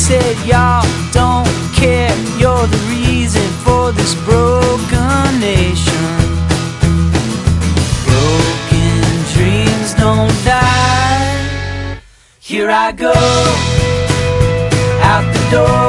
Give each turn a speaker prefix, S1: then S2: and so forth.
S1: said y'all don't care. You're the reason for this broken nation. Broken dreams don't die. Here I go, out the door.